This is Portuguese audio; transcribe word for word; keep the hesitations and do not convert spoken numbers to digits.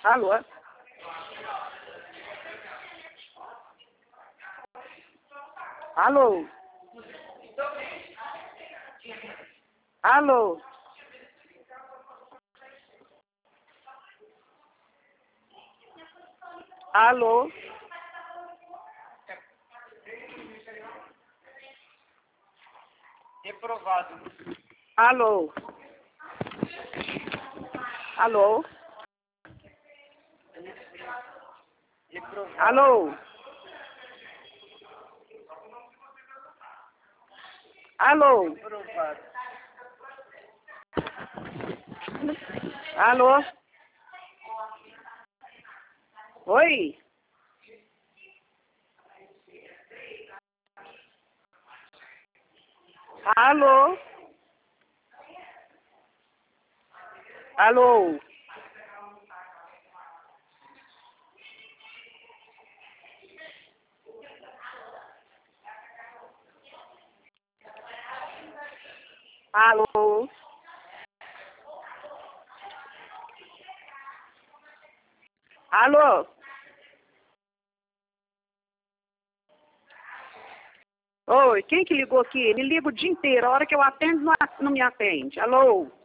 Alô? Alô? Alô? Alô? Reprovado. Alô? Alô? Reprovado. Alô? Alô? Reprovado. Alô? Oi? Alô? Alô? Alô? Alô? Oi, quem que ligou aqui? Me liga o dia inteiro, a hora que eu atendo não, a- não me atende. Alô?